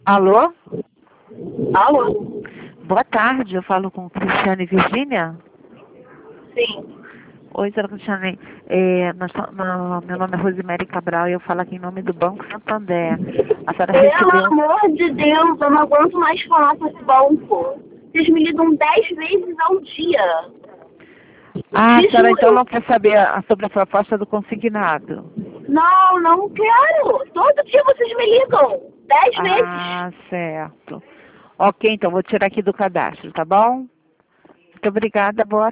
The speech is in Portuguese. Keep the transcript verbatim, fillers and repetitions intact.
Alô? Alô? Boa tarde, eu falo com Cristiane Virgínia. Sim. Oi, senhora Cristiane. É, nós, no, meu nome é Rosemary Cabral e eu falo aqui em nome do Banco Santander. A senhora Pelo recebeu... amor de Deus, eu não aguento mais falar com esse banco. Vocês me ligam dez vezes ao dia. Ah, a Te senhora então juro. não quer saber a- sobre a proposta do consignado? Não, não quero. Todo dia vocês me ligam. Dez vezes. Ah, certo. Ok, então vou tirar aqui do cadastro, tá bom? Muito obrigada, boa